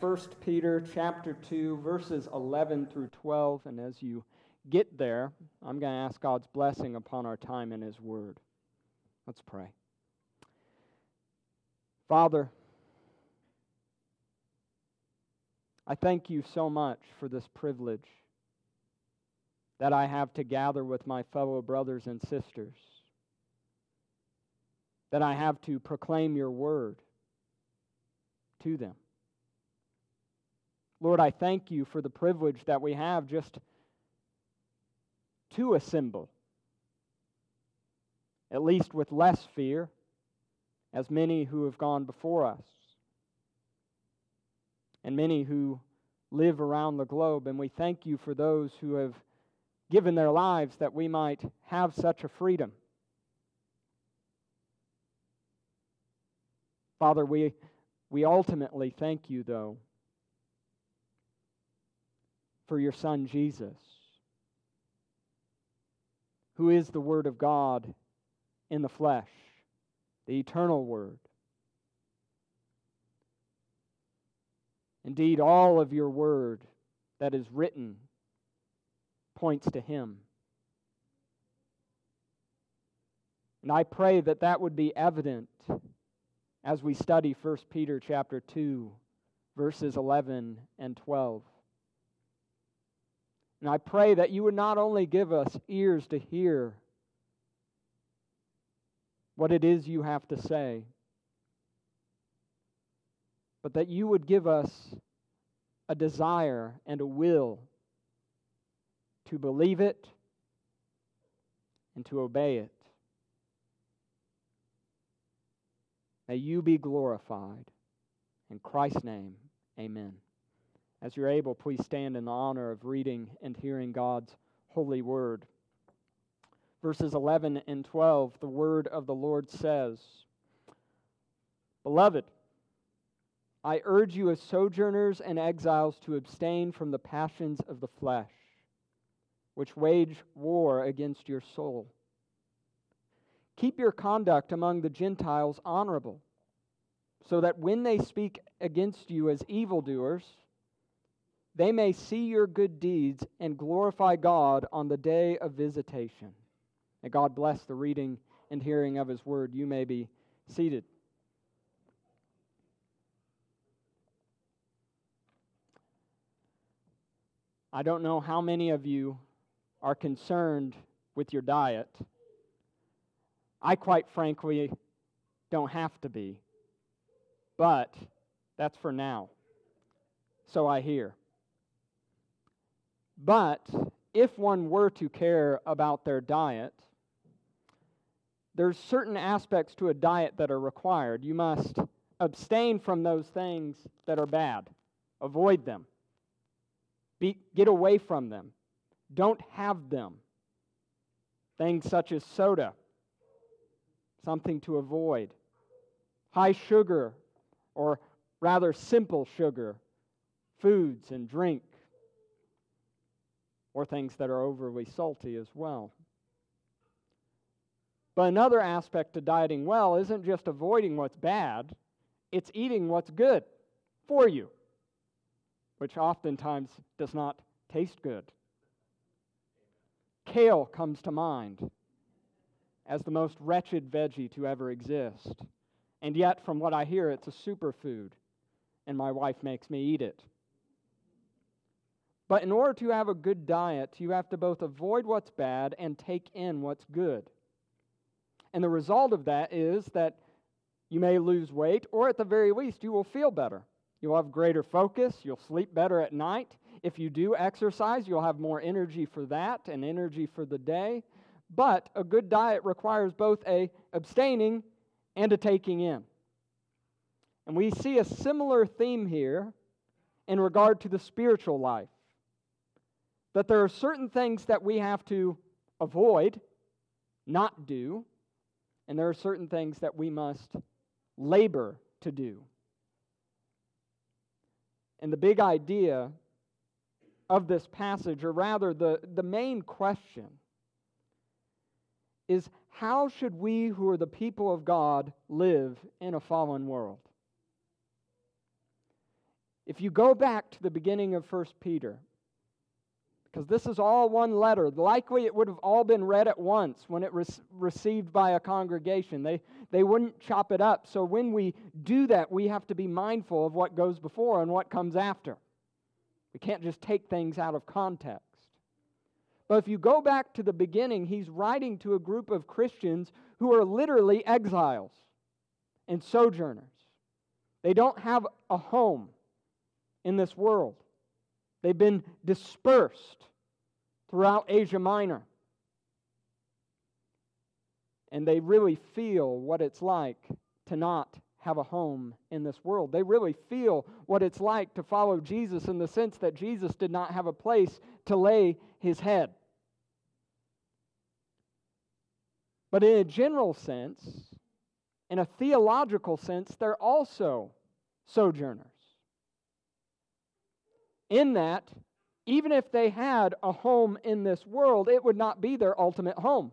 1 Peter chapter 2, verses 11 through 12. And as you get there, I'm going to ask God's blessing upon our time in His Word. Let's pray. Father, I thank You so much for this privilege that I have to gather with my fellow brothers and sisters, that I have to proclaim Your Word to them. Lord, I thank You for the privilege that we have just to assemble, at least with less fear, as many who have gone before us, and many who live around the globe. And we thank You for those who have given their lives that we might have such a freedom. Father, we ultimately thank You, though, for Your Son Jesus, who is the Word of God in the flesh, the eternal Word. Indeed, all of Your Word that is written points to Him. And I pray that that would be evident as we study 1 Peter chapter 2, verses 11 and 12. And I pray that You would not only give us ears to hear what it is You have to say, but that You would give us a desire and a will to believe it and to obey it. May You be glorified. In Christ's name, amen. As you're able, please stand in the honor of reading and hearing God's holy word. Verses 11 and 12, the word of the Lord says, "Beloved, I urge you as sojourners and exiles to abstain from the passions of the flesh, which wage war against your soul. Keep your conduct among the Gentiles honorable, so that when they speak against you as evildoers, they may see your good deeds and glorify God on the day of visitation." May God bless the reading and hearing of His word. You may be seated. I don't know how many of you are concerned with your diet. I quite frankly don't have to be, but that's for now. So I hear. But if one were to care about their diet, there's certain aspects to a diet that are required. You must abstain from those things that are bad. Avoid them. Get away from them. Don't have them. Things such as soda, something to avoid. High sugar, or rather simple sugar, foods and drink, or things that are overly salty as well. But another aspect to dieting well isn't just avoiding what's bad, it's eating what's good for you, which oftentimes does not taste good. Kale comes to mind as the most wretched veggie to ever exist. And yet, from what I hear, it's a superfood, and my wife makes me eat it. But in order to have a good diet, you have to both avoid what's bad and take in what's good. And the result of that is that you may lose weight, or at the very least, you will feel better. You'll have greater focus, you'll sleep better at night. If you do exercise, you'll have more energy for that and energy for the day. But a good diet requires both a abstaining and a taking in. And we see a similar theme here in regard to the spiritual life. That there are certain things that we have to avoid, not do, and there are certain things that we must labor to do. And the big idea of this passage, or rather the main question, is how should we who are the people of God live in a fallen world? If you go back to the beginning of 1 Peter, because this is all one letter, likely it would have all been read at once when it was received by a congregation. They wouldn't chop it up. So when we do that, we have to be mindful of what goes before and what comes after. We can't just take things out of context. But if you go back to the beginning, he's writing to a group of Christians who are literally exiles and sojourners. They don't have a home in this world. They've been dispersed throughout Asia Minor. And they really feel what it's like to not have a home in this world. They really feel what it's like to follow Jesus in the sense that Jesus did not have a place to lay his head. But in a general sense, in a theological sense, they're also sojourners. In that, even if they had a home in this world, it would not be their ultimate home.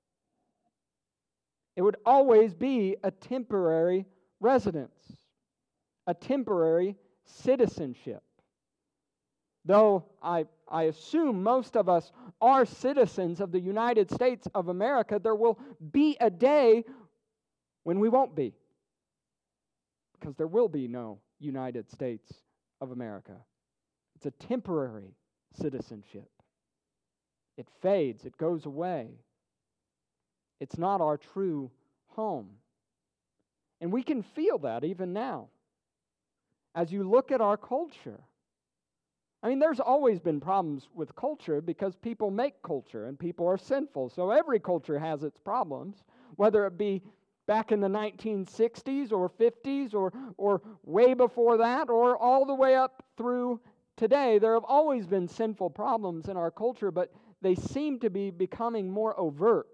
It would always be a temporary residence, a temporary citizenship. Though I assume most of us are citizens of the United States of America, there will be a day when we won't be, because there will be no United States of America. It's a temporary citizenship. It fades, it goes away. It's not our true home. And we can feel that even now. As you look at our culture, I mean, there's always been problems with culture because people make culture and people are sinful. So every culture has its problems, whether it be back in the 1960s or 50s or way before that or all the way up through today. There have always been sinful problems in our culture, but they seem to be becoming more overt.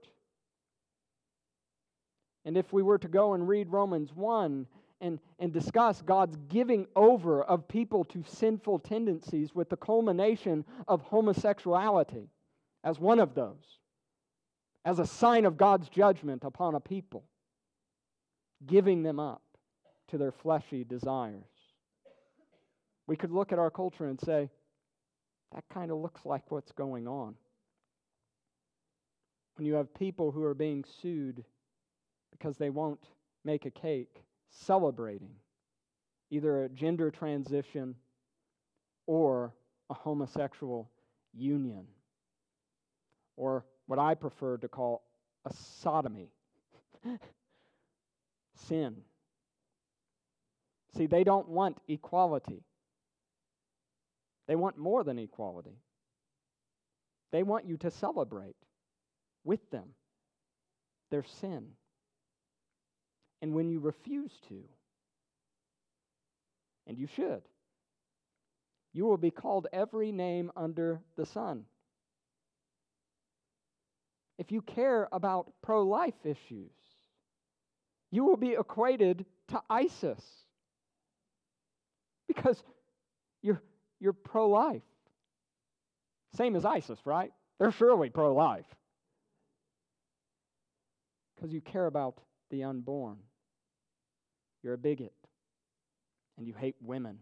And if we were to go and read Romans 1 and discuss God's giving over of people to sinful tendencies with the culmination of homosexuality as one of those, as a sign of God's judgment upon a people, giving them up to their fleshy desires. We could look at our culture and say, that kind of looks like what's going on. When you have people who are being sued because they won't make a cake celebrating either a gender transition or a homosexual union, or what I prefer to call a sodomy. Sin. See, they don't want equality. They want more than equality. They want you to celebrate with them their sin. And when you refuse to, and you should, you will be called every name under the sun. If you care about pro-life issues, you will be equated to ISIS because you're pro-life. Same as ISIS, right? They're surely pro-life because you care about the unborn. You're a bigot, and you hate women.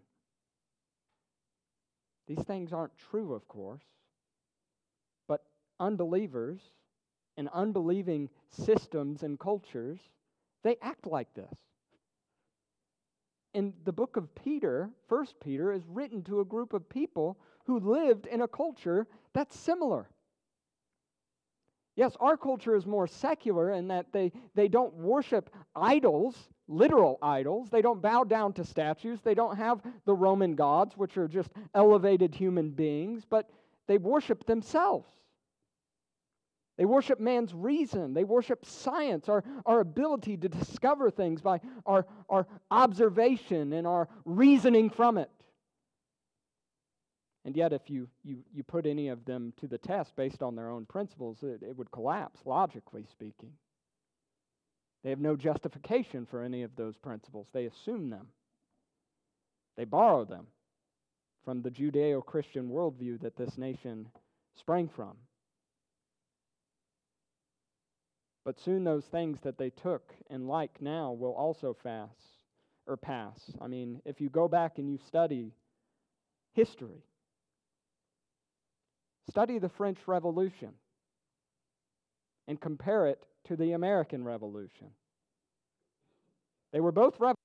These things aren't true, of course, but unbelievers and unbelieving systems and cultures, they act like this. And the book of Peter, 1 Peter, is written to a group of people who lived in a culture that's similar. Yes, our culture is more secular in that they don't worship idols, literal idols. They don't bow down to statues. They don't have the Roman gods, which are just elevated human beings, but they worship themselves. They worship man's reason. They worship science, our ability to discover things by our observation and our reasoning from it. And yet, if you put any of them to the test based on their own principles, it would collapse, logically speaking. They have no justification for any of those principles. They assume them. They borrow them from the Judeo-Christian worldview that this nation sprang from. But soon those things that they took and like now will also pass. I mean, if you go back and you study history. Study the French Revolution and compare it to the American Revolution. They were both revolutions.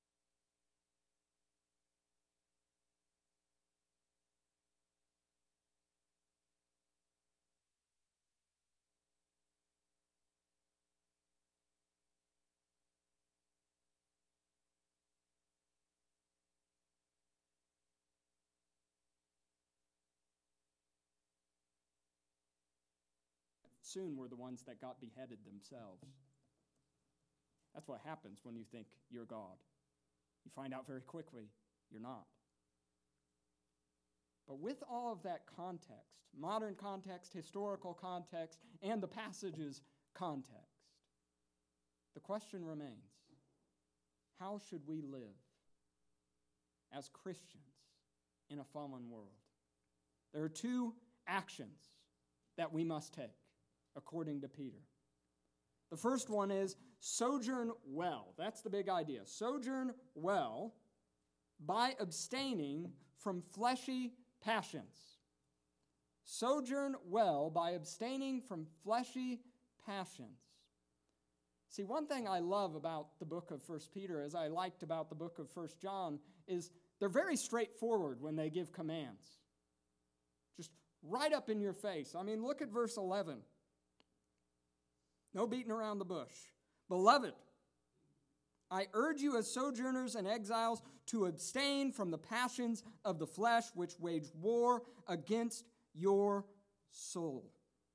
Soon were the ones that got beheaded themselves. That's what happens when you think you're God. You find out very quickly you're not. But with all of that context, modern context, historical context, and the passage's context, the question remains, how should we live as Christians in a fallen world? There are two actions that we must take, according to Peter. The first one is sojourn well. That's the big idea. Sojourn well by abstaining from fleshy passions. Sojourn well by abstaining from fleshy passions. See, one thing I love about the book of 1 Peter, as I liked about the book of 1 John, is they're very straightforward when they give commands. Just right up in your face. I mean, look at verse 11. No beating around the bush. Beloved, I urge you as sojourners and exiles to abstain from the passions of the flesh which wage war against your soul.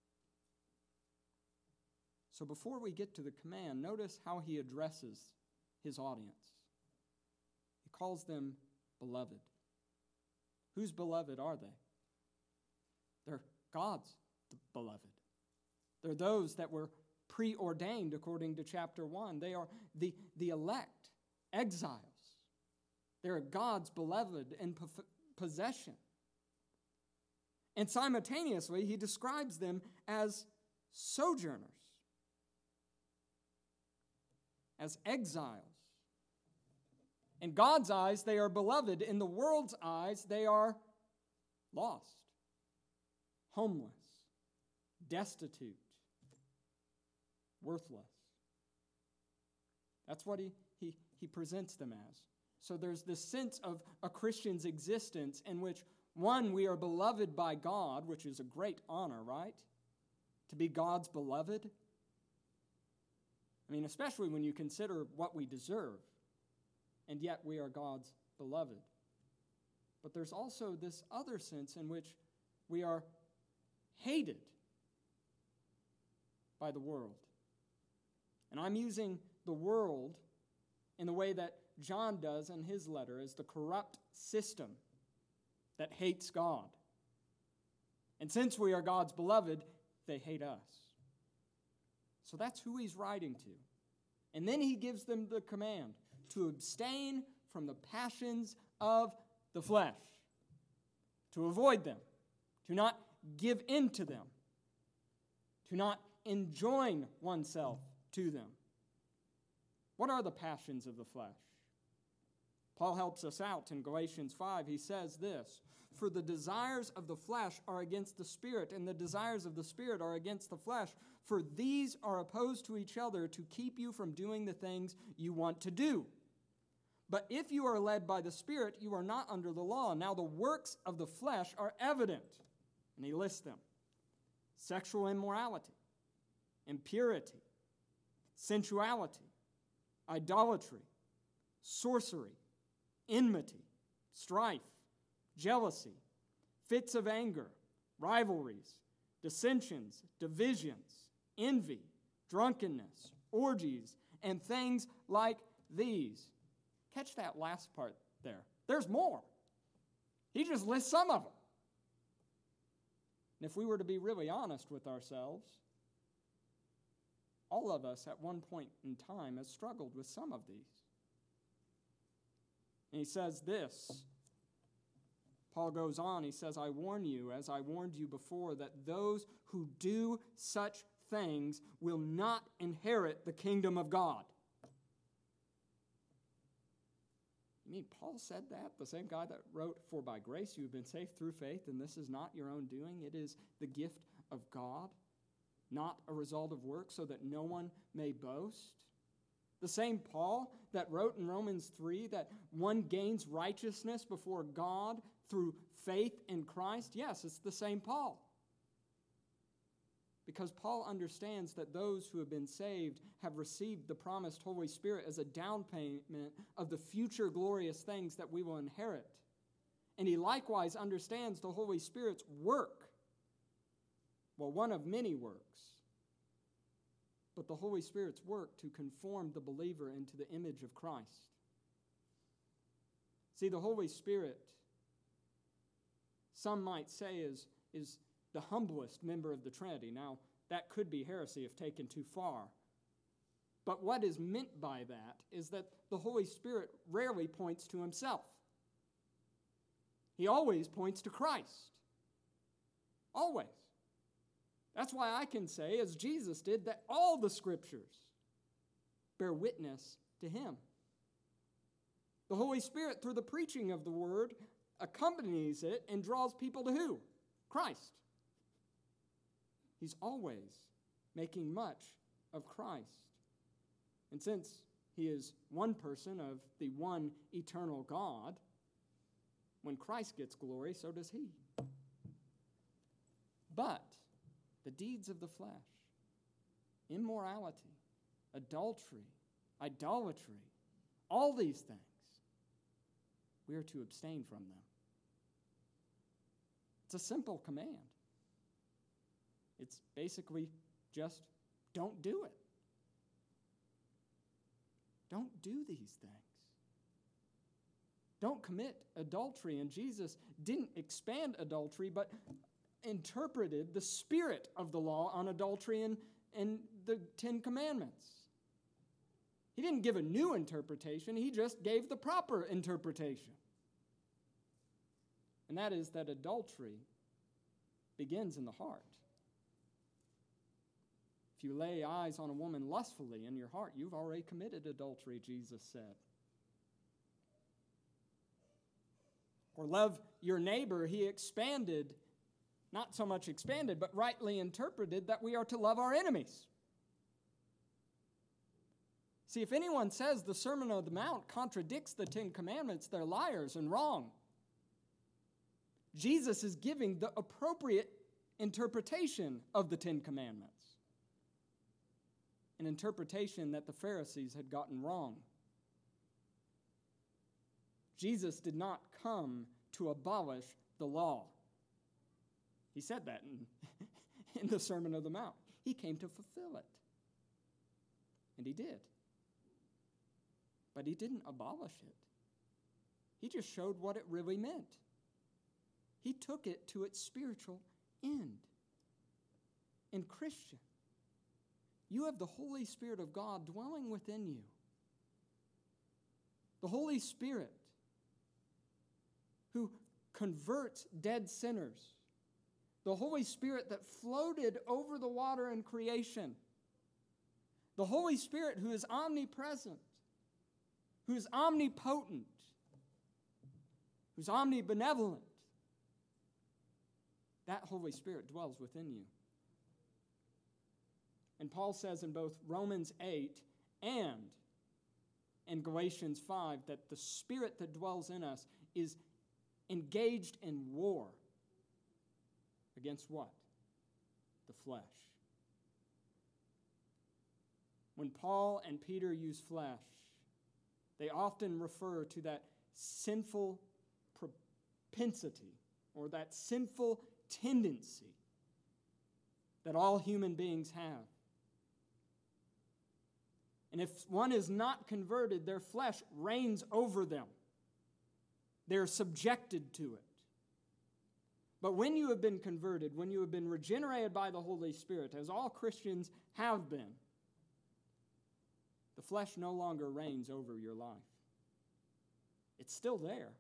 So before we get to the command, notice how he addresses his audience. He calls them beloved. Whose beloved are they? They're God's beloved. They're those that were preordained according to chapter 1. They are the elect, exiles. They're God's beloved and possession. And simultaneously, he describes them as sojourners, as exiles. In God's eyes, they are beloved. In the world's eyes, they are lost, homeless, destitute, worthless. That's what he presents them as. So there's this sense of a Christian's existence in which, one, we are beloved by God, which is a great honor, right? To be God's beloved. I mean, especially when you consider what we deserve, and yet we are God's beloved. But there's also this other sense in which we are hated by the world. And I'm using the world in the way that John does in his letter as the corrupt system that hates God. And since we are God's beloved, they hate us. So that's who he's writing to. And then he gives them the command to abstain from the passions of the flesh, to avoid them, to not give in to them, to not enjoin oneself to them. What are the passions of the flesh? Paul helps us out in Galatians 5. He says this, "For the desires of the flesh are against the Spirit, and the desires of the Spirit are against the flesh. For these are opposed to each other to keep you from doing the things you want to do. But if you are led by the Spirit, you are not under the law. Now the works of the flesh are evident." And he lists them. Sexual immorality, impurity, sensuality, idolatry, sorcery, enmity, strife, jealousy, fits of anger, rivalries, dissensions, divisions, envy, drunkenness, orgies, and things like these. Catch that last part there. There's more. He just lists some of them. And if we were to be really honest with ourselves, all of us at one point in time has struggled with some of these. And he says this. Paul goes on, he says, "I warn you, as I warned you before, that those who do such things will not inherit the kingdom of God." You mean Paul said that? The same guy that wrote, "For by grace you have been saved through faith, and this is not your own doing. It is the gift of God, not a result of works, so that no one may boast." The same Paul that wrote in Romans 3 that one gains righteousness before God through faith in Christ. Yes, it's the same Paul. Because Paul understands that those who have been saved have received the promised Holy Spirit as a down payment of the future glorious things that we will inherit. And he likewise understands the Holy Spirit's work. Well, one of many works. But the Holy Spirit's work to conform the believer into the image of Christ. See, the Holy Spirit, some might say, is the humblest member of the Trinity. Now, that could be heresy if taken too far. But what is meant by that is that the Holy Spirit rarely points to himself. He always points to Christ. Always. That's why I can say, as Jesus did, that all the Scriptures bear witness to him. The Holy Spirit, through the preaching of the Word, accompanies it and draws people to who? Christ. He's always making much of Christ. And since he is one person of the one eternal God, when Christ gets glory, so does he. But the deeds of the flesh, immorality, adultery, idolatry, all these things, we are to abstain from them. It's a simple command. It's basically just don't do it. Don't do these things. Don't commit adultery. And Jesus didn't expand adultery, but interpreted the spirit of the law on adultery in the Ten Commandments. He didn't give a new interpretation. He just gave the proper interpretation. And that is that adultery begins in the heart. If you lay eyes on a woman lustfully in your heart, you've already committed adultery, Jesus said. Or love your neighbor, he expanded, not so much expanded, but rightly interpreted that we are to love our enemies. See, if anyone says the Sermon on the Mount contradicts the Ten Commandments, they're liars and wrong. Jesus is giving the appropriate interpretation of the Ten Commandments. An interpretation that the Pharisees had gotten wrong. Jesus did not come to abolish the law. He said that in the Sermon on the Mount. He came to fulfill it. And he did. But he didn't abolish it. He just showed what it really meant. He took it to its spiritual end. And Christian, you have the Holy Spirit of God dwelling within you. The Holy Spirit who converts dead sinners. The Holy Spirit that floated over the water in creation. The Holy Spirit who is omnipresent, who is omnipotent, who's omnibenevolent. That Holy Spirit dwells within you. And Paul says in both Romans 8 and in Galatians 5 that the Spirit that dwells in us is engaged in war. Against what? The flesh. When Paul and Peter use flesh, they often refer to that sinful propensity or that sinful tendency that all human beings have. And if one is not converted, their flesh reigns over them. They're subjected to it. But when you have been converted, when you have been regenerated by the Holy Spirit, as all Christians have been, the flesh no longer reigns over your life. It's still there.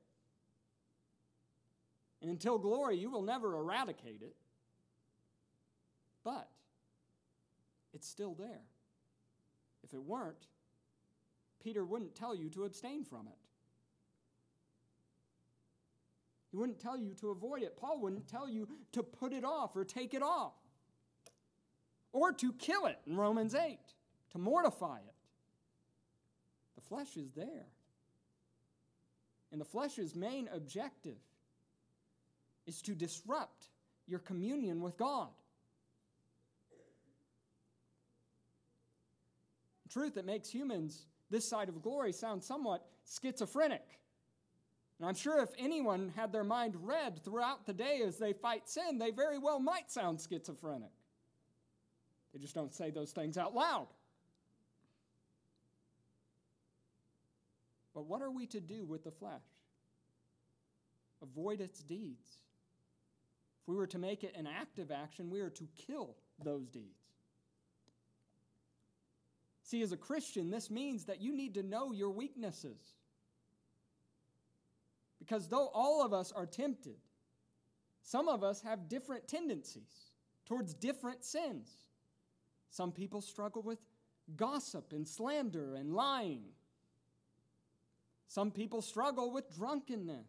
And until glory, you will never eradicate it. But it's still there. If it weren't, Peter wouldn't tell you to abstain from it. He wouldn't tell you to avoid it. Paul wouldn't tell you to put it off or take it off or to kill it in Romans 8, to mortify it. The flesh is there. And the flesh's main objective is to disrupt your communion with God. The truth that makes humans this side of glory sound somewhat schizophrenic. And I'm sure if anyone had their mind read throughout the day as they fight sin, they very well might sound schizophrenic. They just don't say those things out loud. But what are we to do with the flesh? Avoid its deeds. If we were to make it an active action, we are to kill those deeds. See, as a Christian, this means that you need to know your weaknesses. Because though all of us are tempted, some of us have different tendencies towards different sins. Some people struggle with gossip and slander and lying. Some people struggle with drunkenness,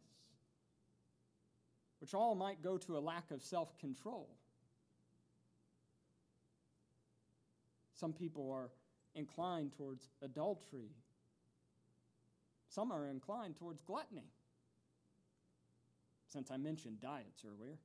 which all might go to a lack of self-control. Some people are inclined towards adultery. Some are inclined towards gluttony, since I mentioned diets earlier.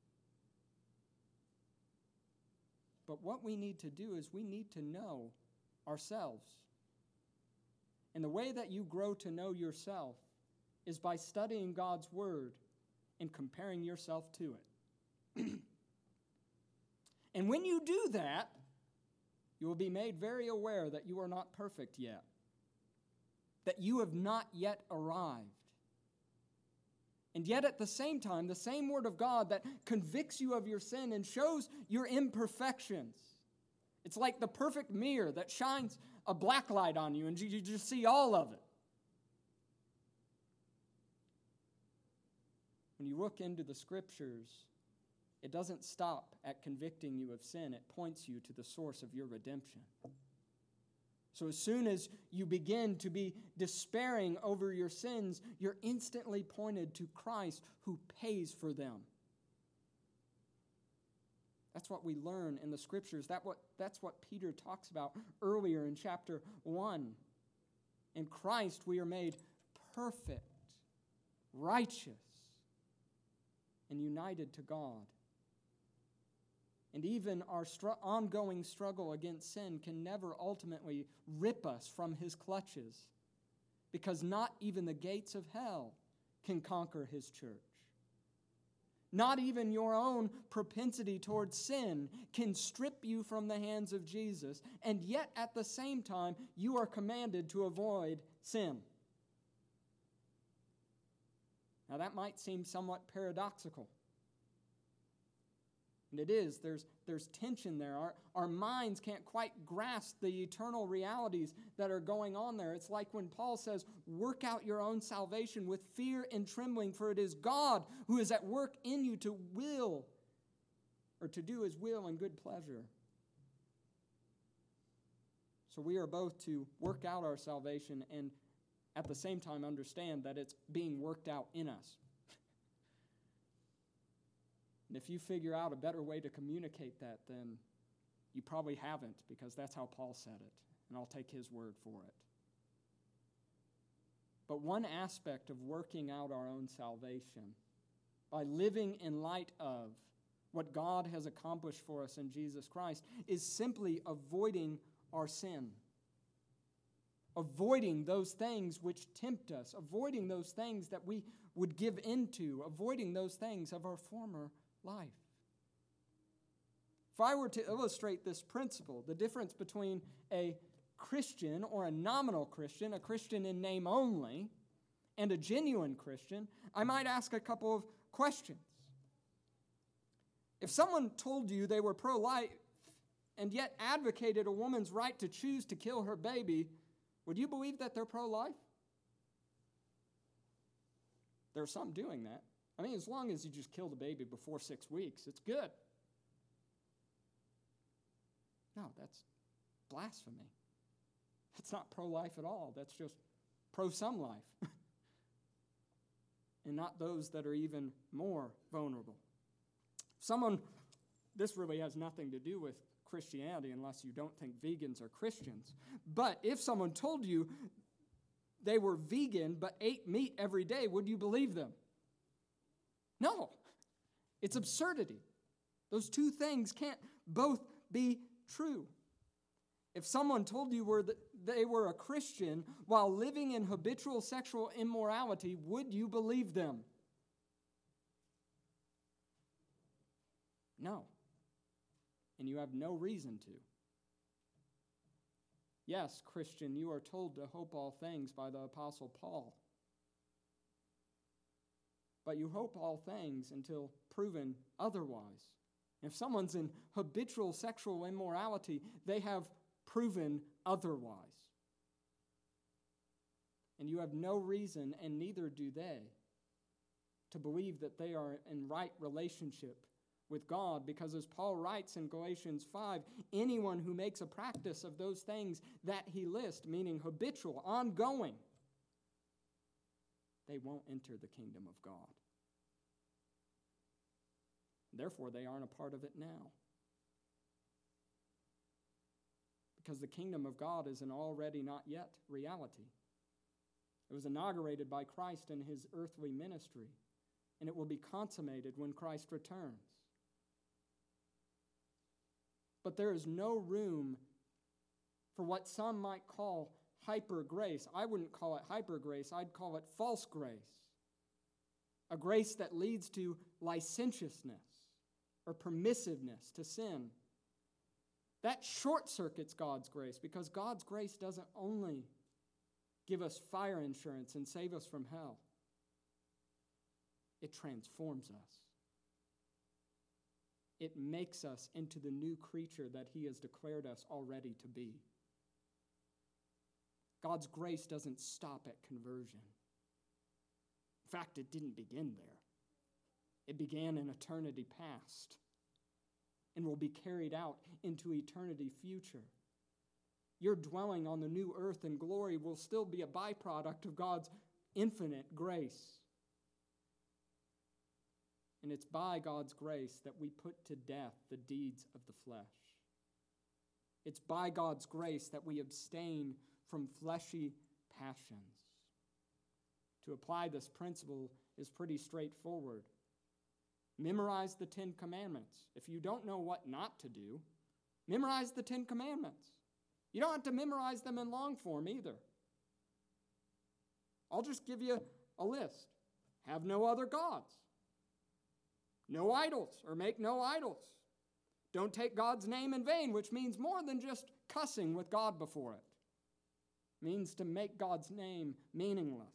But what we need to do is we need to know ourselves. And the way that you grow to know yourself is by studying God's Word and comparing yourself to it. And when you do that, you will be made very aware that you are not perfect yet, that you have not yet arrived. And yet at the same time, the same Word of God that convicts you of your sin and shows your imperfections. It's like the perfect mirror that shines a black light on you and you just see all of it. When you look into the Scriptures, it doesn't stop at convicting you of sin. It points you to the source of your redemption. So as soon as you begin to be despairing over your sins, you're instantly pointed to Christ who pays for them. That's what we learn in the Scriptures. That's what Peter talks about earlier in chapter 1. In Christ we are made perfect, righteous, and united to God. And even our ongoing struggle against sin can never ultimately rip us from His clutches, because not even the gates of hell can conquer His church. Not even your own propensity towards sin can strip you from the hands of Jesus, and yet at the same time, you are commanded to avoid sin. Now that might seem somewhat paradoxical. And it is. There's tension there. Our minds can't quite grasp the eternal realities that are going on there. It's like when Paul says, work out your own salvation with fear and trembling, for it is God who is at work in you to will, or to do His will and good pleasure. So we are both to work out our salvation and at the same time understand that it's being worked out in us. And if you figure out a better way to communicate that, then you probably haven't, because that's how Paul said it, and I'll take his word for it. But one aspect of working out our own salvation, by living in light of what God has accomplished for us in Jesus Christ, is simply avoiding our sin. Avoiding those things which tempt us, avoiding those things that we would give into, avoiding those things of our former life. If I were to illustrate this principle, the difference between a Christian or a nominal Christian, a Christian in name only, and a genuine Christian, I might ask a couple of questions. If someone told you they were pro-life and yet advocated a woman's right to choose to kill her baby, would you believe that they're pro-life? There are some doing that. I mean, as long as you just kill the baby before 6 weeks, it's good. No, that's blasphemy. That's not pro-life at all. That's just pro-some life. and not those that are even more vulnerable. This really has nothing to do with Christianity unless you don't think vegans are Christians. But if someone told you they were vegan but ate meat every day, would you believe them? No. It's absurdity. Those two things can't both be true. If someone told you they were a Christian while living in habitual sexual immorality, would you believe them? No. And you have no reason to. Yes, Christian, you are told to hope all things by the Apostle Paul. But you hope all things until proven otherwise. If someone's in habitual sexual immorality, they have proven otherwise. And you have no reason, and neither do they, to believe that they are in right relationship with God, because as Paul writes in Galatians 5, anyone who makes a practice of those things that he lists, meaning habitual, ongoing, they won't enter the kingdom of God. Therefore, they aren't a part of it now. Because the kingdom of God is an already not yet reality. It was inaugurated by Christ in his earthly ministry, and it will be consummated when Christ returns. But there is no room for what some might call hyper grace. I wouldn't call it hyper grace, I'd call it false grace. A grace that leads to licentiousness or permissiveness to sin. That short circuits God's grace, because God's grace doesn't only give us fire insurance and save us from hell. It transforms us. It makes us into the new creature that he has declared us already to be. God's grace doesn't stop at conversion. In fact, it didn't begin there. It began in eternity past and will be carried out into eternity future. Your dwelling on the new earth in glory will still be a byproduct of God's infinite grace. And it's by God's grace that we put to death the deeds of the flesh. It's by God's grace that we abstain from fleshy passions. To apply this principle is pretty straightforward. Memorize the 10 Commandments. If you don't know what not to do, memorize the 10 Commandments. You don't have to memorize them in long form either. I'll just give you a list. Have no other gods. No idols, or make no idols. Don't take God's name in vain, which means more than just cussing with God before it. It means to make God's name meaningless.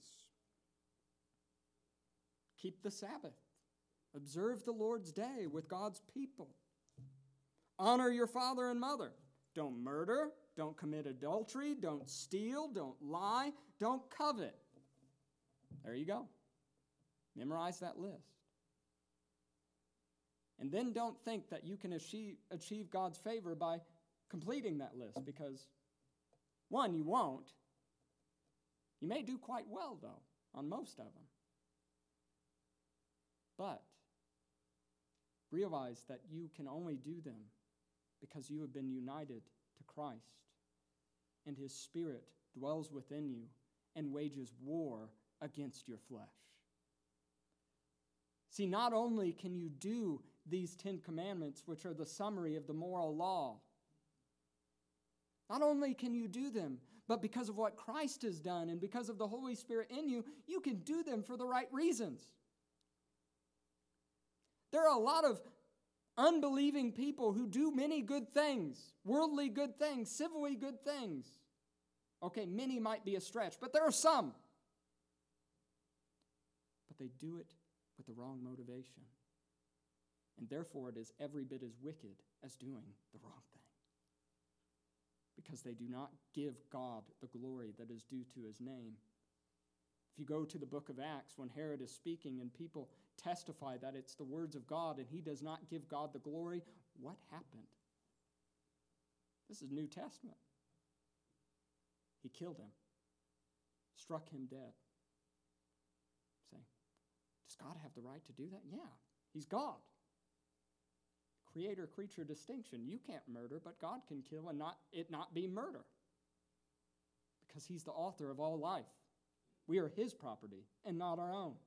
Keep the Sabbath. Observe the Lord's day with God's people. Honor your father and mother. Don't murder. Don't commit adultery. Don't steal. Don't lie. Don't covet. There you go. Memorize that list. And then don't think that you can achieve God's favor by completing that list, because, one, you won't. You may do quite well, though, on most of them. But realize that you can only do them because you have been united to Christ, and his Spirit dwells within you and wages war against your flesh. See, not only can you do these 10 commandments, which are the summary of the moral law, not only can you do them, but because of what Christ has done and because of the Holy Spirit in you, you can do them for the right reasons. There are a lot of unbelieving people who do many good things, worldly good things, civilly good things. Okay, many might be a stretch, but there are some. But they do it with the wrong motivation. And therefore it is every bit as wicked as doing the wrong thing. Because they do not give God the glory that is due to his name. If you go to the book of Acts, when Herod is speaking and people testify that it's the words of God and he does not give God the glory, what happened? This is New Testament. He killed him, struck him dead, saying, Does God have the right to do that? Yeah, he's God. Creator-creature distinction. You can't murder, but God can kill and it not be murder. Because he's the author of all life. We are his property and not our own.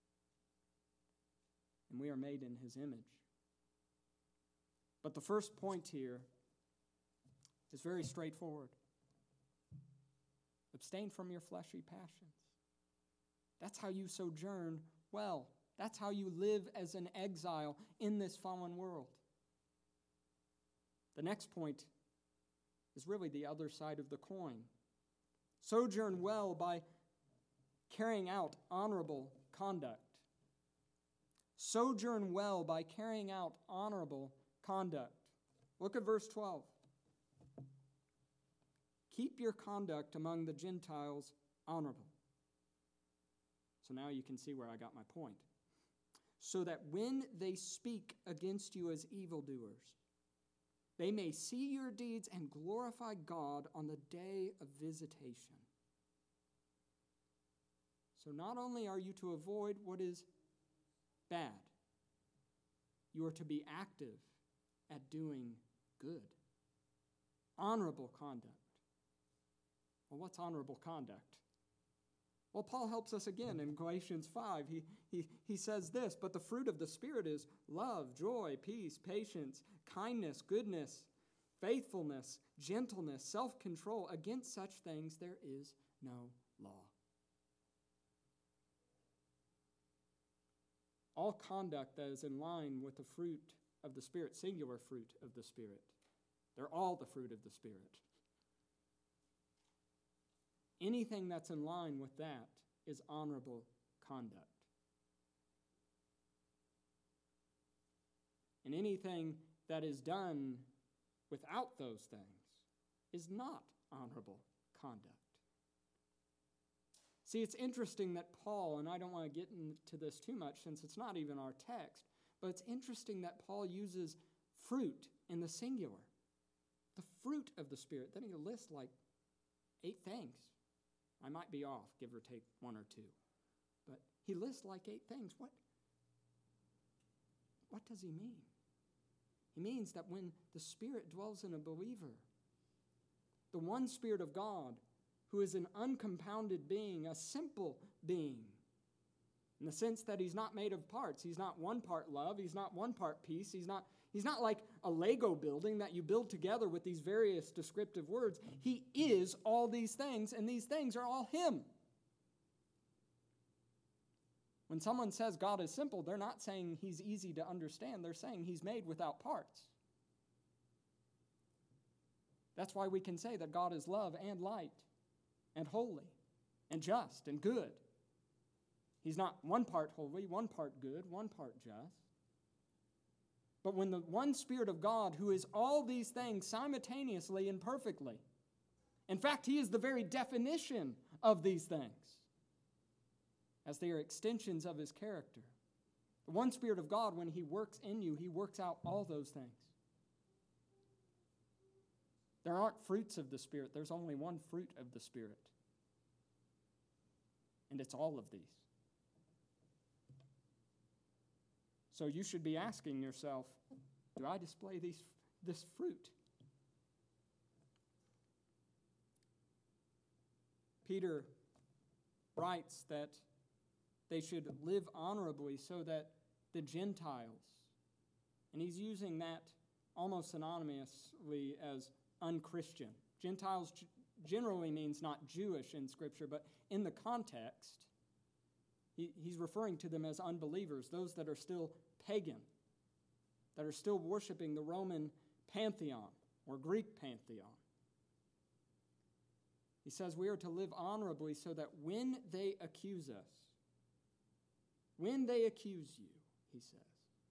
And we are made in his image. But the first point here is very straightforward. Abstain from your fleshy passions. That's how you sojourn well. That's how you live as an exile in this fallen world. The next point is really the other side of the coin. Sojourn well by carrying out honorable conduct. Sojourn well by carrying out honorable conduct. Look at verse 12. Keep your conduct among the Gentiles honorable. So now you can see where I got my point. So that when they speak against you as evildoers, they may see your deeds and glorify God on the day of visitation. So not only are you to avoid what is bad, you are to be active at doing good. Honorable conduct. Well, what's honorable conduct? Well, Paul helps us again in Galatians 5. He says this, but the fruit of the Spirit is love, joy, peace, patience, kindness, goodness, faithfulness, gentleness, self-control. Against such things there is no law. All conduct that is in line with the fruit of the Spirit, singular fruit of the Spirit. They're all the fruit of the Spirit. Anything that's in line with that is honorable conduct. And anything that is done without those things is not honorable conduct. See, it's interesting that Paul, and I don't want to get into this too much since it's not even our text, but it's interesting that Paul uses fruit in the singular. The fruit of the Spirit. Then he lists like 8 things. I might be off, give or take 1 or 2. But he lists like 8 things. What does he mean? He means that when the Spirit dwells in a believer, the one Spirit of God, who is an uncompounded being, a simple being, in the sense that he's not made of parts. He's not 1 part love. He's not 1 part peace. He's not like a Lego building that you build together with these various descriptive words. He is all these things, and these things are all him. When someone says God is simple, they're not saying he's easy to understand. They're saying he's made without parts. That's why we can say that God is love and light and holy and just and good. He's not 1 part holy, 1 part good, 1 part just. But when the one Spirit of God, who is all these things simultaneously and perfectly, in fact, he is the very definition of these things, as they are extensions of his character. The one Spirit of God, when he works in you, he works out all those things. There aren't fruits of the Spirit. There's only one fruit of the Spirit. And it's all of these. So you should be asking yourself, do I display this fruit? Peter writes that they should live honorably so that the Gentiles, and he's using that almost synonymously as unchristian. Gentiles generally means not Jewish in Scripture, but in the context, he's referring to them as unbelievers, those that are still pagan, that are still worshiping the Roman pantheon or Greek pantheon. He says we are to live honorably so that when they accuse us, when they accuse you, he says,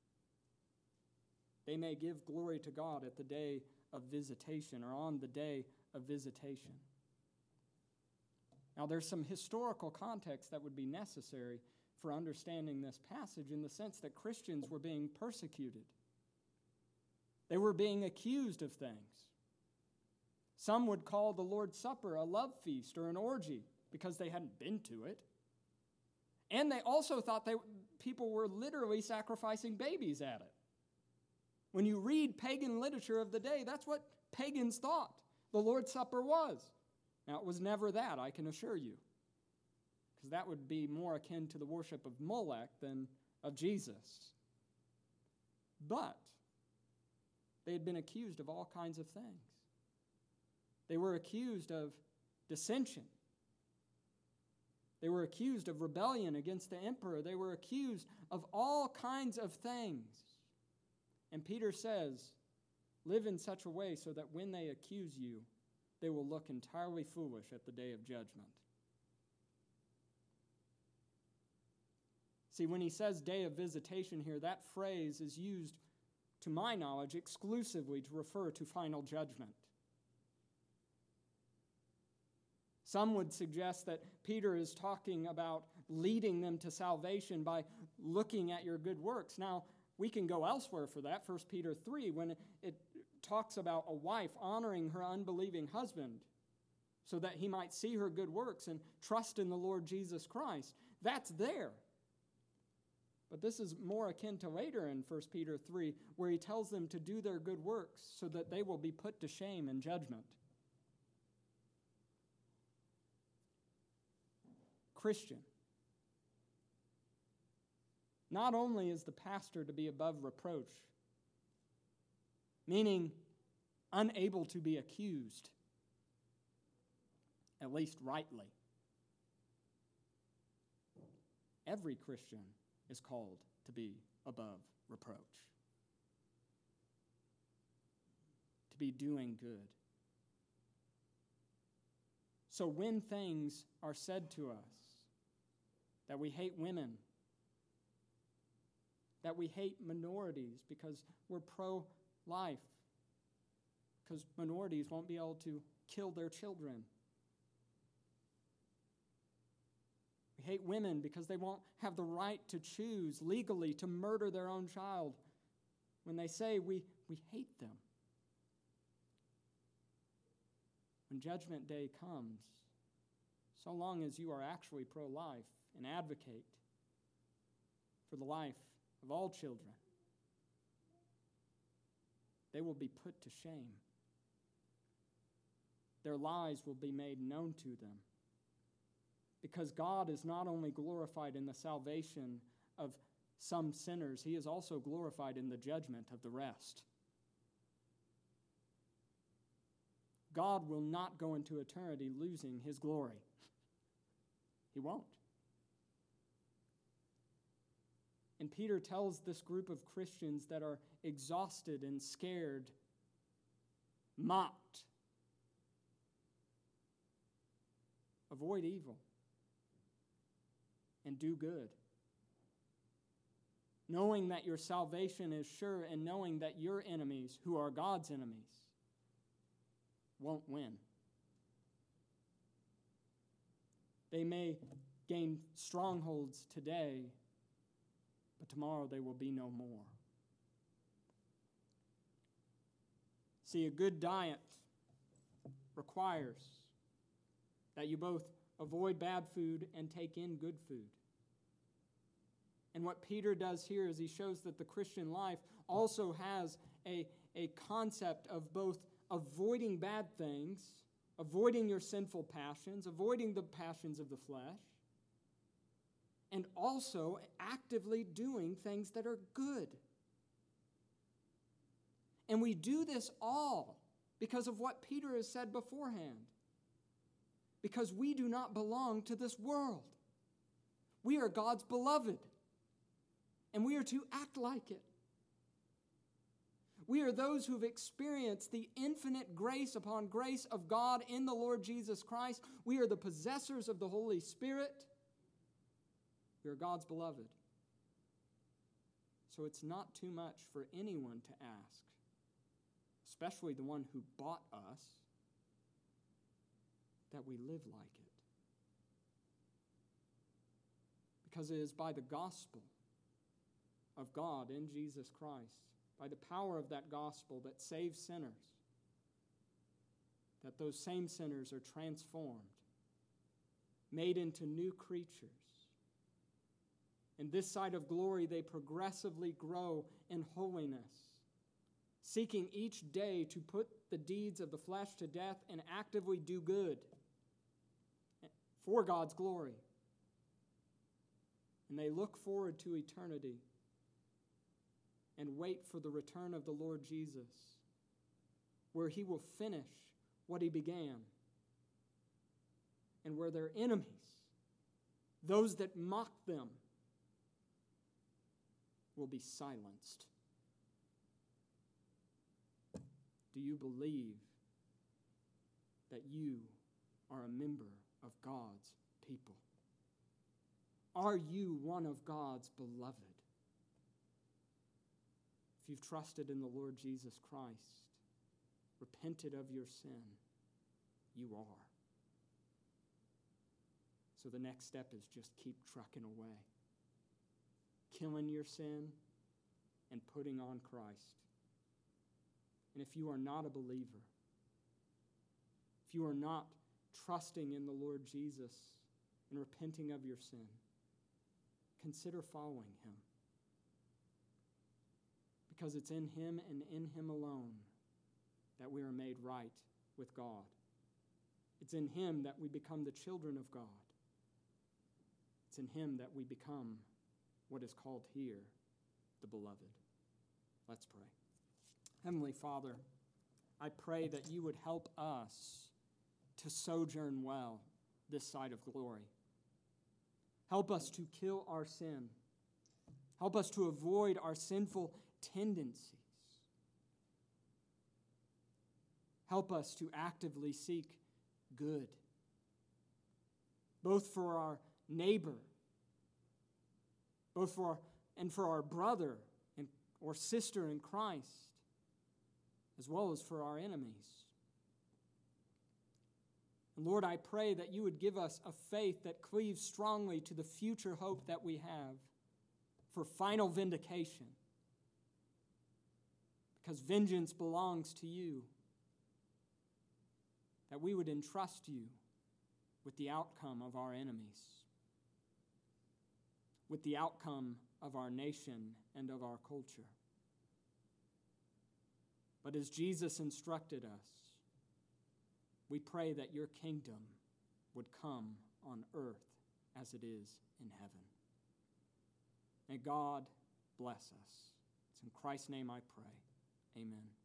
they may give glory to God at the day of visitation or on the day of visitation. Now, there's some historical context that would be necessary for understanding this passage in the sense that Christians were being persecuted. They were being accused of things. Some would call the Lord's Supper a love feast or an orgy because they hadn't been to it. And they also thought people were literally sacrificing babies at it. When you read pagan literature of the day, that's what pagans thought the Lord's Supper was. Now, it was never that, I can assure you, because that would be more akin to the worship of Molech than of Jesus. But they had been accused of all kinds of things. They were accused of dissension. They were accused of rebellion against the emperor. They were accused of all kinds of things. And Peter says, live in such a way so that when they accuse you, they will look entirely foolish at the day of judgment. See, when he says day of visitation here, that phrase is used, to my knowledge, exclusively to refer to final judgment. Some would suggest that Peter is talking about leading them to salvation by looking at your good works. Now, we can go elsewhere for that. 1 Peter 3, when it talks about a wife honoring her unbelieving husband so that he might see her good works and trust in the Lord Jesus Christ. That's there. But this is more akin to later in 1 Peter 3, where he tells them to do their good works so that they will be put to shame in judgment. Christian, not only is the pastor to be above reproach, meaning unable to be accused, at least rightly, every Christian is called to be above reproach, to be doing good. So when things are said to us that we hate women, that we hate minorities because we're pro-life, because minorities won't be able to kill their children. We hate women because they won't have the right to choose legally to murder their own child. When they say we hate them. When Judgment Day comes, so long as you are actually pro-life and advocate for the life of all children, they will be put to shame. Their lies will be made known to them. Because God is not only glorified in the salvation of some sinners, he is also glorified in the judgment of the rest. God will not go into eternity losing his glory. He won't. And Peter tells this group of Christians that are exhausted and scared, mocked, avoid evil and do good, knowing that your salvation is sure and knowing that your enemies, who are God's enemies, won't win. They may gain strongholds today, but tomorrow they will be no more. See, a good diet requires that you both avoid bad food and take in good food. And what Peter does here is he shows that the Christian life also has a concept of both avoiding bad things, avoiding your sinful passions, avoiding the passions of the flesh, and also actively doing things that are good. And we do this all because of what Peter has said beforehand. Because we do not belong to this world. We are God's beloved, and we are to act like it. We are those who have experienced the infinite grace upon grace of God in the Lord Jesus Christ. We are the possessors of the Holy Spirit. We are God's beloved. So it's not too much for anyone to ask, especially the one who bought us, that we live like it. Because it is by the gospel of God in Jesus Christ, by the power of that gospel that saves sinners, that those same sinners are transformed, made into new creatures, In this side of glory, they progressively grow in holiness, seeking each day to put the deeds of the flesh to death and actively do good for God's glory. And they look forward to eternity and wait for the return of the Lord Jesus, where he will finish what he began, and where their enemies, those that mock them, will be silenced. Do you believe that you are a member of God's people? Are you one of God's beloved? If you've trusted in the Lord Jesus Christ, repented of your sin, you are. So the next step is just keep trucking away, killing your sin and putting on Christ. And if you are not a believer, if you are not trusting in the Lord Jesus and repenting of your sin, consider following him. Because it's in him and in him alone that we are made right with God. It's in him that we become the children of God. It's in him that we become what is called here the beloved. Let's pray. Heavenly Father, I pray that you would help us to sojourn well this side of glory. Help us to kill our sin. Help us to avoid our sinful tendencies. Help us to actively seek good, both for our neighbor, for our brother or sister in Christ, as well as for our enemies. And Lord, I pray that you would give us a faith that cleaves strongly to the future hope that we have for final vindication, because vengeance belongs to you, that we would entrust you with the outcome of our enemies, with the outcome of our nation and of our culture. But as Jesus instructed us, we pray that your kingdom would come on earth as it is in heaven. May God bless us. It's in Christ's name I pray. Amen.